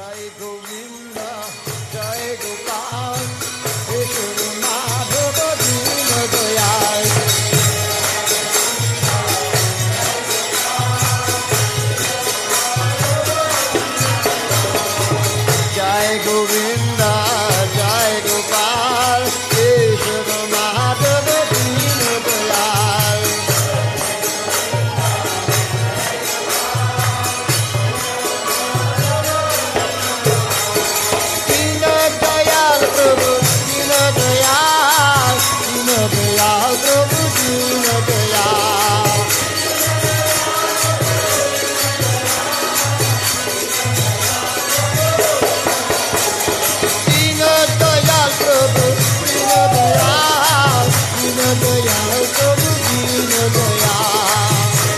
Jai Govinda, Jai Gopal, Krishna Madhava Dina Dayal. Jai Govinda, Jai Gopal, Krishna Madhava Dina Dayal. Dina Dayal Prabhu, Dina Dayal, Dina Dayal Prabhu, Dina Dayal. Dina Dayal Prabhu, Dina Dayal, Dina Dayal Prabhu, Dina Dayal.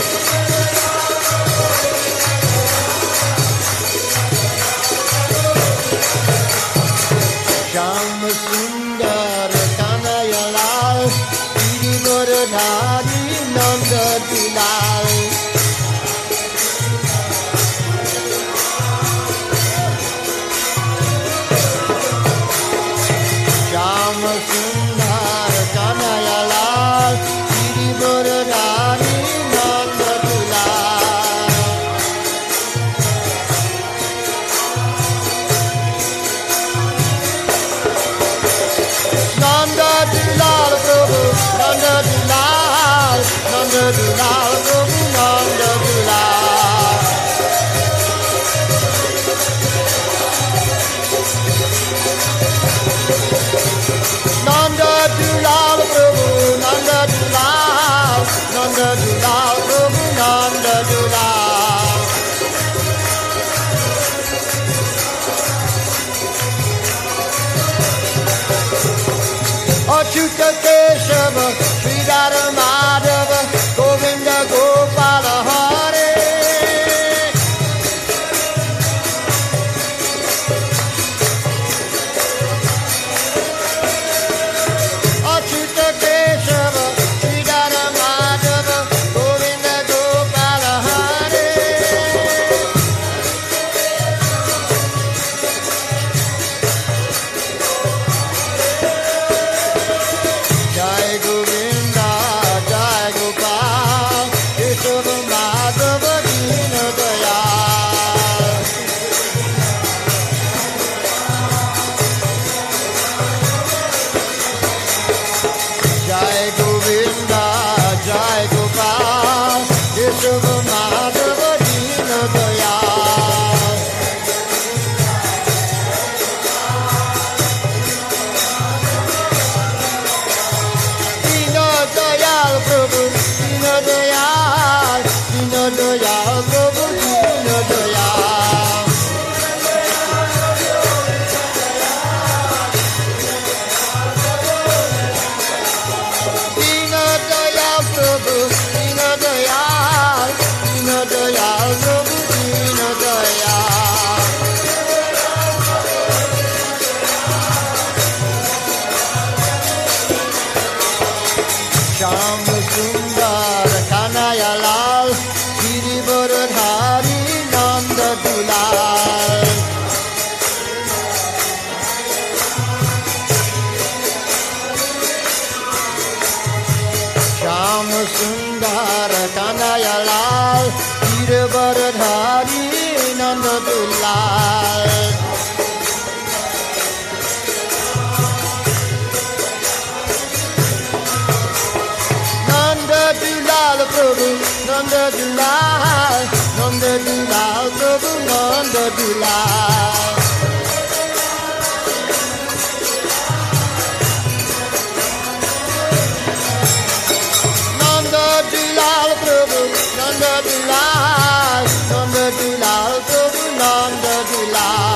Shyam Sundar Kanhaiya Lal, Giridharadhari Nanda Dulal. Shyam Sundar Kanhaiya Lal, Giridharadhari Nanda Dulal. Nanda Dulal Prabhu, Nanda Dulal, Nanda Dulal Prabhu, Nanda Dulal. Nanda Dulal Prabhu, Nanda Dulal, Nanda Dulal Prabhu, Nanda Dulal. Achyuta Keshava, Sridhara Madhava, Govinda Gopala Hare. Achyuta Keshava, Sridhara Madhava, Govinda Gopala Hare. Jai Govinda, Jai Gopal, Krishna Madhava Dina Dayal. Jai Govinda, Jai Gopal, Krishna Madhava Dina Dayal. Dina Dayal Prabhu, Dina Dayal, Dina Dayal Prabhu, Dina Dayal. Dina Dayal Prabhu, Dina Dayal, Dina Dayal Prabhu, Dina Dayal. Shyam Sundar Kanhaiya Lal, Giridharadhari Nanda Dulal. Shyam Sundar Kanhaiya Lal, Giridharadhari Nanda Dulal. Nanda Dulal Prabhu, Nanda Dulal, Nanda Dulal Prabhu, Nanda Dulal. Nanda Dulal Prabhu, Nanda Dulal, Nanda Dulal Prabhu, Nanda Dulal.